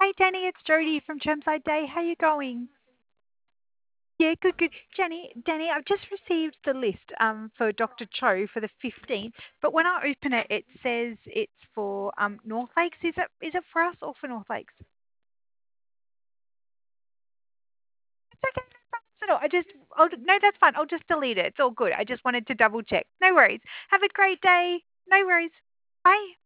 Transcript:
Hey Danny, it's Jodie from Chermside Day. How you going? Yeah, good, good. Danny, I've just received the list for Dr. Cho for the 15th, but when I open it, it says it's for North Lakes. Is it for us or for North Lakes? It's okay, no problems at all. No, that's fine. I'll just delete it. It's all good. I just wanted to double check. No worries. Have a great day. No worries. Bye.